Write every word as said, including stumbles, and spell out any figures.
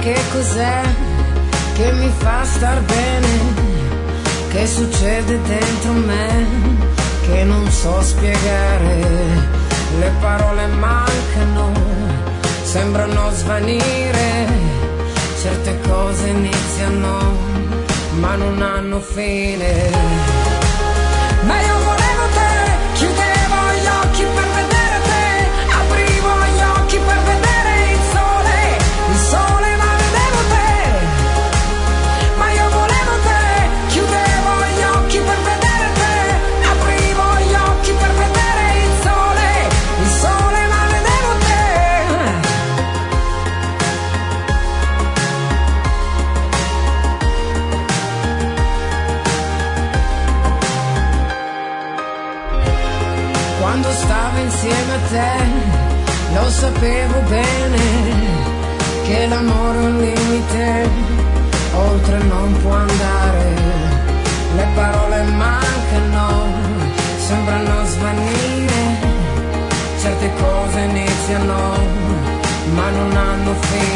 che cos'è che mi fa star bene, che succede dentro me, che non so spiegare. Le parole mancano, sembrano svanire, certe cose iniziano ma non hanno fine. Ma io volevo te, chiudevo gli occhi per vedere te, aprivo gli occhi per vedere il sole, il sole ma vedevo te. Ma io volevo te, chiudevo gli occhi per vedere te, aprivo gli occhi per vedere il sole, il sole ma vedevo te. Quando stavo insieme a te, lo sapevo bene, che l'amore è un limite, oltre non può andare. Le parole mancano, sembrano svanire, certe cose iniziano, ma non hanno fine.